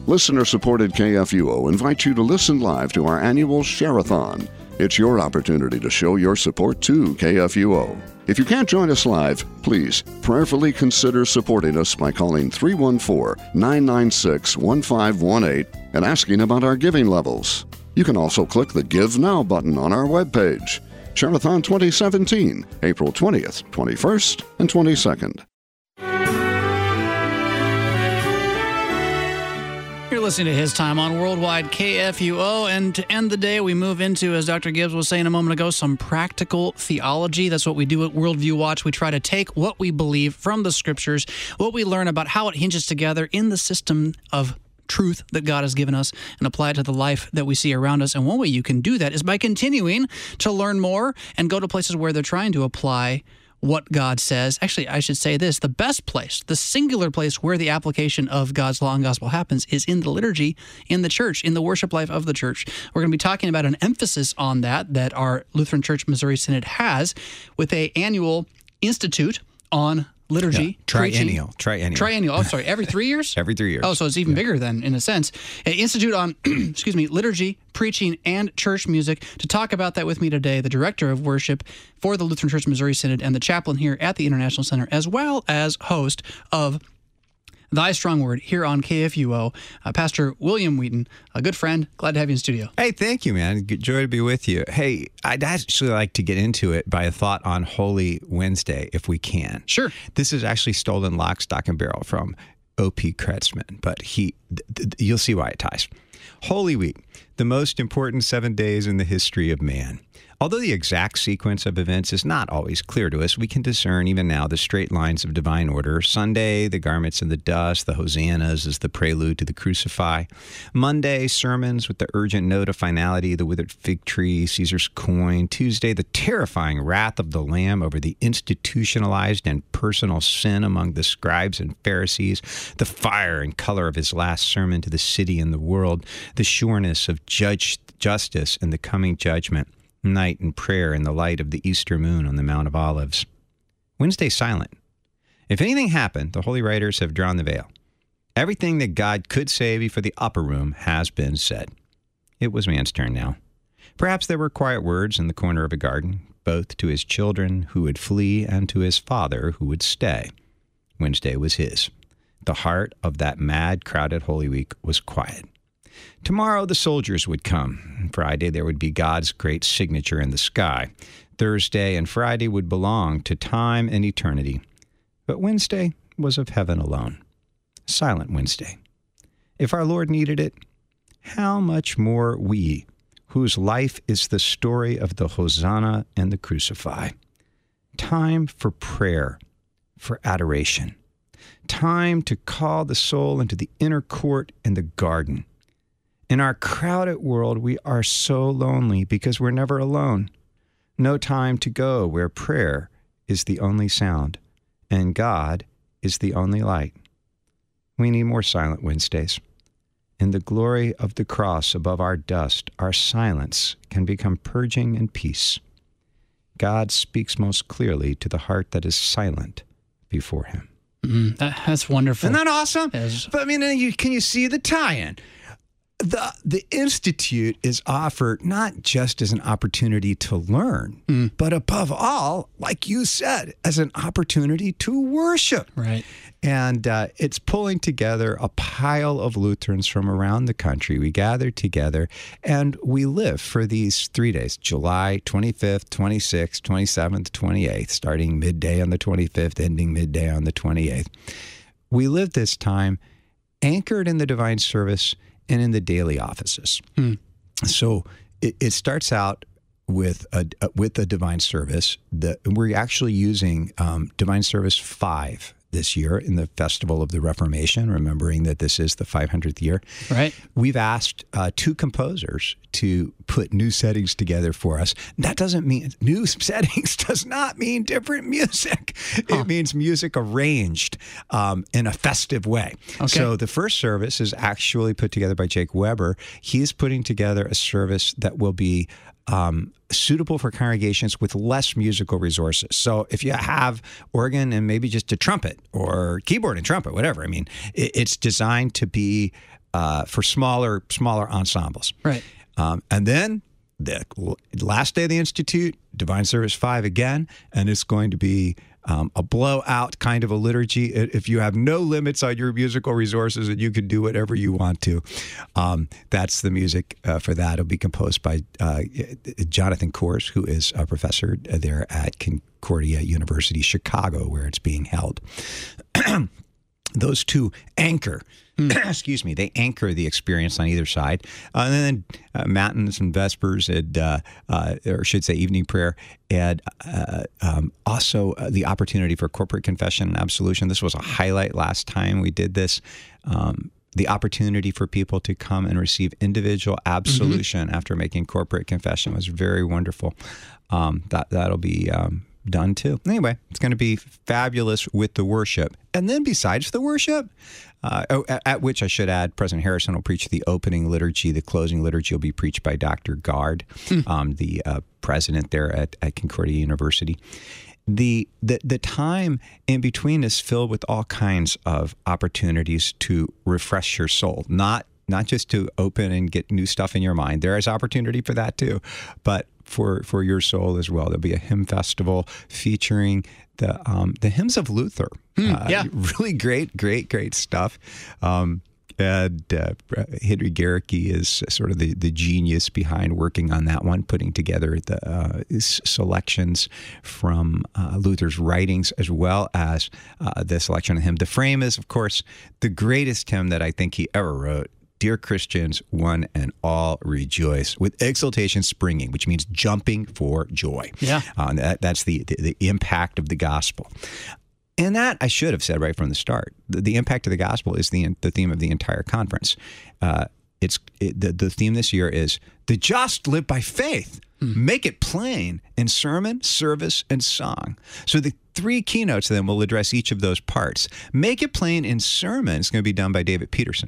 Listener-supported KFUO invites you to listen live to our annual Share-a-thon. It's your opportunity to show your support to KFUO. If you can't join us live, please prayerfully consider supporting us by calling 314-996-1518 and asking about our giving levels. You can also click the Give Now button on our webpage. Share-a-thon 2017, April 20th, 21st, and 22nd. You're listening to His Time on Worldwide KFUO, and to end the day, we move into, as Dr. Gibbs was saying a moment ago, some practical theology. That's what we do at Worldview Watch. We try to take what we believe from the Scriptures, what we learn about how it hinges together in the system of truth that God has given us, and apply it to the life that we see around us. And one way you can do that is by continuing to learn more and go to places where they're trying to apply what God says. Actually, I should say this, the best place, the singular place where the application of God's law and gospel happens is in the liturgy, in the church, in the worship life of the church. We're going to be talking about an emphasis on that our Lutheran Church Missouri Synod has with an annual institute on liturgy. Triennial. Oh, sorry. Every 3 years? Every 3 years. Oh, so it's even bigger then, in a sense. An institute on, liturgy, preaching, and church music. To talk about that with me today, the director of worship for the Lutheran Church Missouri Synod and the chaplain here at the International Center, as well as host of Thy Strong Word here on KFUO, Pastor William Wheaton, a good friend. Glad to have you in studio. Hey, thank you, man. Good joy to be with you. Hey, I'd actually like to get into it by a thought on Holy Wednesday, if we can. Sure. This is actually stolen lock, stock, and barrel from O.P. Kretzmann, but you'll see why it ties. Holy Week, the most important 7 days in the history of man. Although the exact sequence of events is not always clear to us, we can discern even now the straight lines of divine order. Sunday, the garments in the dust, the hosannas as the prelude to the crucify. Monday, sermons with the urgent note of finality, the withered fig tree, Caesar's coin. Tuesday, the terrifying wrath of the Lamb over the institutionalized and personal sin among the scribes and Pharisees. The fire and color of his last sermon to the city and the world. The sureness of justice and the coming judgment. Night and prayer in the light of the Easter moon on the Mount of Olives. Wednesday silent. If anything happened, the holy writers have drawn the veil. Everything that God could say before the upper room has been said. It was man's turn now. Perhaps there were quiet words in the corner of a garden, both to his children who would flee and to his Father who would stay. Wednesday was his. The heart of that mad, crowded Holy Week was quiet. Tomorrow the soldiers would come. Friday there would be God's great signature in the sky. Thursday and Friday would belong to time and eternity. But Wednesday was of heaven alone. Silent Wednesday. If our Lord needed it, how much more we, whose life is the story of the Hosanna and the Crucify. Time for prayer, for adoration. Time to call the soul into the inner court and the garden. In our crowded world, we are so lonely because we're never alone. No time to go where prayer is the only sound and God is the only light. We need more silent Wednesdays. In the glory of the cross above our dust, our silence can become purging and peace. God speaks most clearly to the heart that is silent before him. That's wonderful. Isn't that awesome? Yes. But I mean, can you see the tie-in? The Institute is offered not just as an opportunity to learn, but above all, like you said, as an opportunity to worship. Right. And it's pulling together a pile of Lutherans from around the country. We gather together and we live for these 3 days, July 25th, 26th, 27th, 28th, starting midday on the 25th, ending midday on the 28th. We live this time anchored in the divine service and in the daily offices. So it starts out with a divine service. We're actually using Divine Service 5 this year in the Festival of the Reformation, remembering that this is the 500th year. Right. We've asked two composers to put new settings together for us. That doesn't mean, new settings does not mean different music. It means music arranged in a festive way. Okay. So the first service is actually put together by Jake Weber. He's putting together a service that will be suitable for congregations with less musical resources. So if you have organ and maybe just a trumpet or keyboard and trumpet, whatever, I mean, it's designed to be for smaller ensembles. Right. And then the last day of the Institute, Divine Service 5 again, and it's going to be a blowout kind of a liturgy. If you have no limits on your musical resources and you can do whatever you want to, that's the music for that. It'll be composed by Jonathan Kors, who is a professor there at Concordia University, Chicago, where it's being held. Those two anchor, excuse me, they anchor the experience on either side. And then matins and vespers, and, or I should say evening prayer, and also the opportunity for corporate confession and absolution. This was a highlight last time we did this. The opportunity for people to come and receive individual absolution after making corporate confession was very wonderful. That'll be done too. Anyway, it's going to be fabulous with the worship. And then besides the worship, at which I should add, President Harrison will preach the opening liturgy. The closing liturgy will be preached by Dr. Gard, the president there at Concordia University. The time in between is filled with all kinds of opportunities to refresh your soul, not just to open and get new stuff in your mind. There is opportunity for that too, but for your soul as well. There'll be a hymn festival featuring the hymns of Luther. Really great stuff. And Henry Garricky is sort of the genius behind working on that one, putting together the selections from Luther's writings, as well as the selection of him. The frame is, of course, the greatest hymn that I think he ever wrote. Dear Christians, one and all rejoice with exultation springing, which means jumping for joy. Yeah, that's the impact of the gospel. And that I should have said right from the start. The impact of the gospel is the theme of the entire conference. The theme this year is the just live by faith. Make it plain in sermon, service, and song. So the three keynotes then will address each of those parts. Make it plain in sermon is going to be done by David Peterson.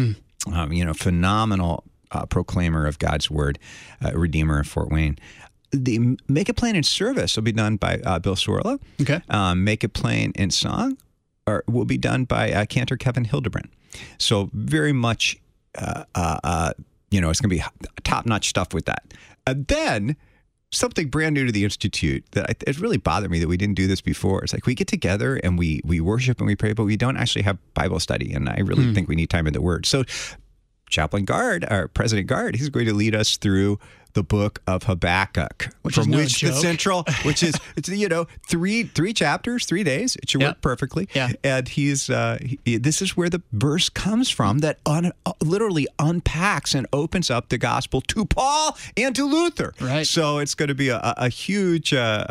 Phenomenal proclaimer of God's word, Redeemer of Fort Wayne. The Make It Plain in Service will be done by Bill Sorla. Okay. Make It Plain in Song will be done by cantor Kevin Hildebrand. So very much, it's going to be top-notch stuff with that. And then something brand new to the Institute that it really bothered me that we didn't do this before. It's like we get together and we worship and we pray, but we don't actually have Bible study. And I really think we need time in the Word. So Chaplain Gard, or President Gard, he's going to lead us through the book of Habakkuk, which is the central, which is three chapters, 3 days. It should work perfectly. Yeah. And this is where the verse comes from that literally unpacks and opens up the gospel to Paul and to Luther. Right. So it's going to be a huge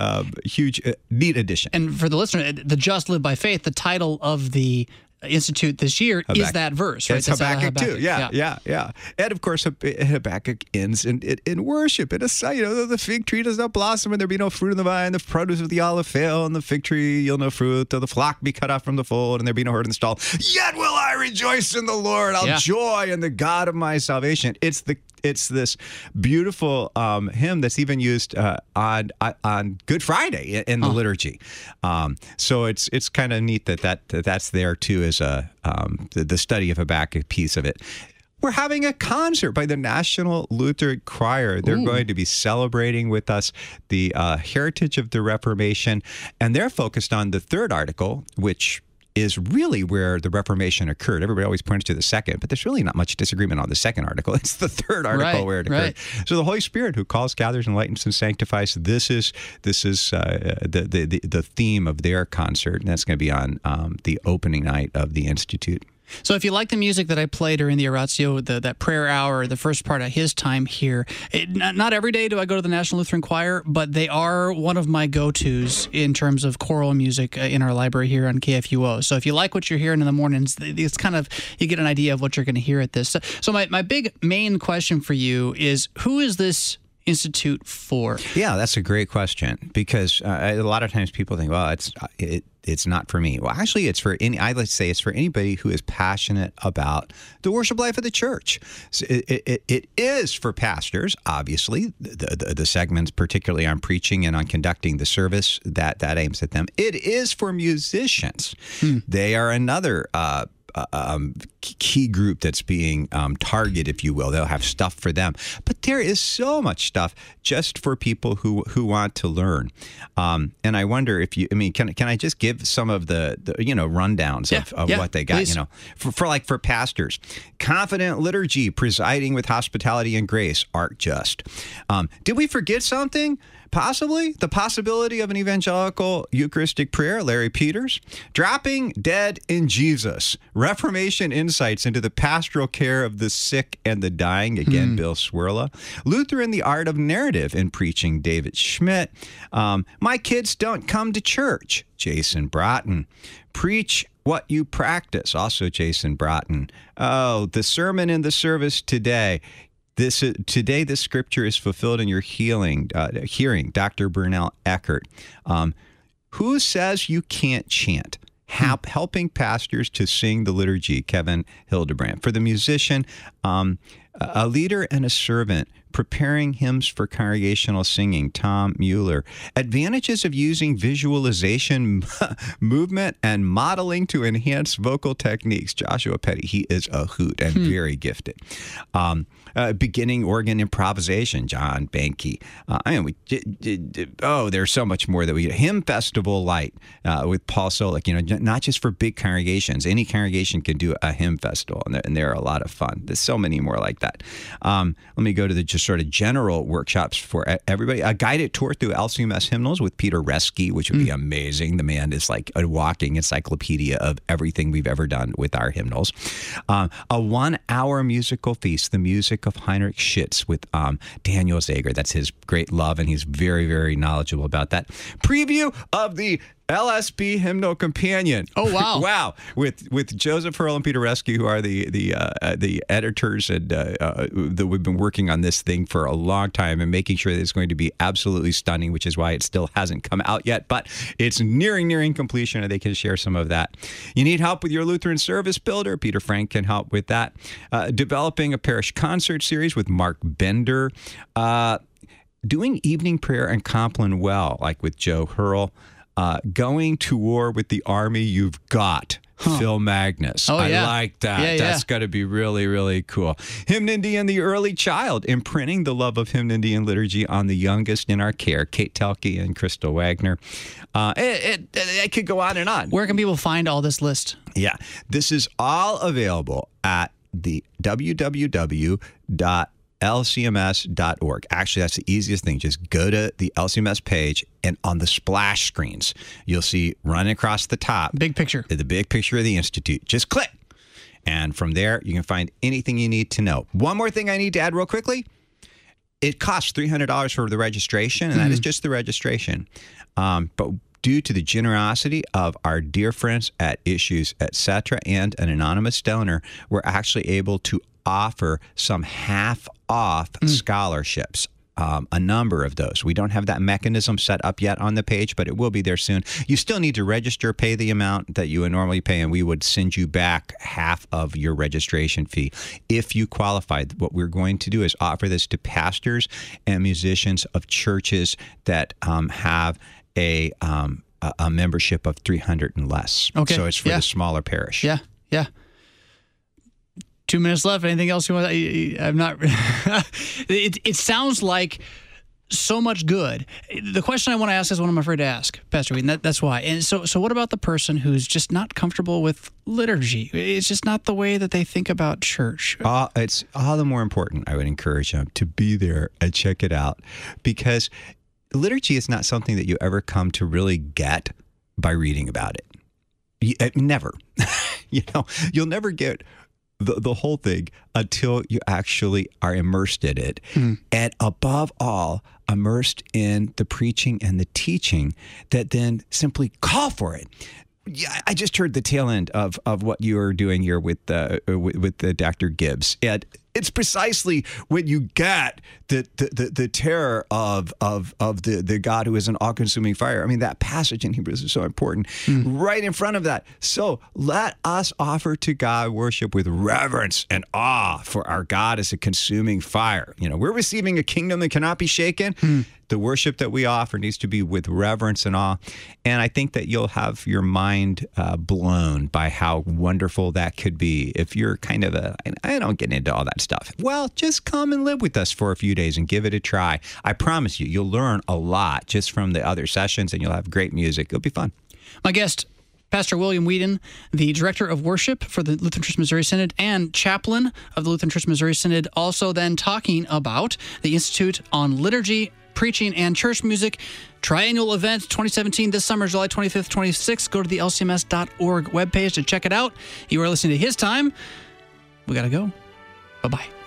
neat addition. And for the listener, the Just Live by Faith, the title of the Institute this year is that verse, right? It's Habakkuk too. Yeah. And of course, Habakkuk ends in worship. The fig tree does not blossom, and there be no fruit in the vine. The produce of the olive fail, and the fig tree yield no fruit. Till the flock be cut off from the fold, and there be no herd in the stall. Yet will I rejoice in the Lord. I'll joy in the God of my salvation. It's this beautiful hymn that's even used on Good Friday in the liturgy. So it's kind of neat that's there too as the study of Habakkuk piece of it. We're having a concert by the National Lutheran Choir. They're going to be celebrating with us the heritage of the Reformation, and they're focused on the third article, which is really where the Reformation occurred. Everybody always points to the second, but there's really not much disagreement on the second article. It's the third article where it occurred. Right. So the Holy Spirit, who calls, gathers, enlightens, and sanctifies, this is the theme of their concert, and that's going to be on the opening night of the Institute. So if you like the music that I played during the Oratio, that prayer hour, the first part of his time here, not every day do I go to the National Lutheran Choir, but they are one of my go-tos in terms of choral music in our library here on KFUO. So if you like what you're hearing in the mornings, it's kind of, you get an idea of what you're going to hear at this. So my big main question for you is, who is this Institute for? Yeah, that's a great question, because a lot of times people think, well, it's not for me. Well, actually, it's for anybody who is passionate about the worship life of the church. So it is for pastors, obviously, the segments, particularly on preaching and on conducting the service, that aims at them. It is for musicians. They are another key group that's being targeted, if you will. They'll have stuff for them. But there is so much stuff just for people who want to learn. And I wonder if can I just give some of the rundowns of what they got, please. For pastors. Confident liturgy, presiding with hospitality and grace, Art Just. Did we forget something? Possibly the possibility of an evangelical Eucharistic prayer, Larry Peters. Dropping Dead in Jesus, Reformation insights into the pastoral care of the sick and the dying, again, Bill Swirla. Luther and the Art of Narrative in Preaching, David Schmidt. My Kids Don't Come to Church, Jason Broughton. Preach What You Practice, also Jason Broughton. Oh, the sermon in the service today. Today, this scripture is fulfilled in your hearing, Dr. Bernal Eckert. Who says you can't chant? Helping pastors to sing the liturgy, Kevin Hildebrand. For the musician, a leader and a servant, preparing hymns for congregational singing, Tom Mueller. Advantages of using visualization, movement, and modeling to enhance vocal techniques, Joshua Petty. He is a hoot and very gifted. Beginning organ improvisation, John Banke. There's so much more that we get. Hymn Festival Light with Paul Solik. Not just for big congregations. Any congregation can do a hymn festival, and they're a lot of fun. There's so many more like that. Let me go to the just sort of general workshops for everybody. A guided tour through LCMS hymnals with Peter Reski, which would be amazing. The man is like a walking encyclopedia of everything we've ever done with our hymnals. A 1-hour musical feast, the music of Heinrich Schütz with Daniel Zager. That's his great love, and he's very, very knowledgeable about that. Preview of the LSB Hymnal Companion. Oh, wow. Wow. With Joseph Hurl and Peter Reski, who are the editors and that we've been working on this thing for a long time and making sure that it's going to be absolutely stunning, which is why it still hasn't come out yet, but it's nearing completion, and they can share some of that. You need help with your Lutheran Service Builder? Peter Frank can help with that. Developing a parish concert series with Mark Bender. Doing evening prayer and Compline well, like with Joe Hurl. Going to war with the army you've got, Phil Magnus. Oh, yeah. I like that. Yeah, That's going to be really, really cool. Hymnody and the Early Child, imprinting the love of hymnody and liturgy on the youngest in our care, Kate Telke and Crystal Wagner. It could go on and on. Where can people find all this list? Yeah. This is all available at the www.lcms.org. Actually, that's the easiest thing. Just go to the LCMS page, and on the splash screens, you'll see running across the top. Big picture. The big picture of the Institute. Just click. And from there, you can find anything you need to know. One more thing I need to add real quickly. It costs $300 for the registration, and that is just the registration. But due to the generosity of our dear friends at Issues, Etc., and an anonymous donor, we're actually able to offer some half-off scholarships. A number of those. We don't have that mechanism set up yet on the page, but it will be there soon. You still need to register, pay the amount that you would normally pay, and we would send you back half of your registration fee if you qualify. What we're going to do is offer this to pastors and musicians of churches that have a membership of 300 and less. Okay. So it's for the smaller parish. Yeah. 2 minutes left. Anything else you want? I'm not. It sounds like so much good. The question I want to ask is one I'm afraid to ask, Pastor Whedon. That's why. And so what about the person who's just not comfortable with liturgy? It's just not the way that they think about church. It's all the more important. I would encourage them to be there and check it out, because liturgy is not something that you ever come to really get by reading about it. Never. You'll never get the whole thing until you actually are immersed in it. And above all, immersed in the preaching and the teaching that then simply call for it. Yeah, I just heard the tail end of what you are doing here with Dr. Gibbs. And It's precisely when you get the terror of the God who is an all-consuming fire. I mean, that passage in Hebrews is so important. Right in front of that. So let us offer to God worship with reverence and awe, for our God is a consuming fire. You know, we're receiving a kingdom that cannot be shaken. The worship that we offer needs to be with reverence and awe. And I think that you'll have your mind blown by how wonderful that could be if you're kind of I don't get into all that stuff. Well, just come and live with us for a few days and give it a try. I promise you, you'll learn a lot just from the other sessions, and you'll have great music. It'll be fun. My guest, Pastor William Whedon, the Director of Worship for the Lutheran Church Missouri Synod and Chaplain of the Lutheran Church Missouri Synod, also then talking about the Institute on Liturgy, Preaching, and Church Music Triennial Event 2017 this summer, July 25th, 26th. Go to the lcms.org webpage to check it out. You are listening to His Time. We got to go. Bye-bye.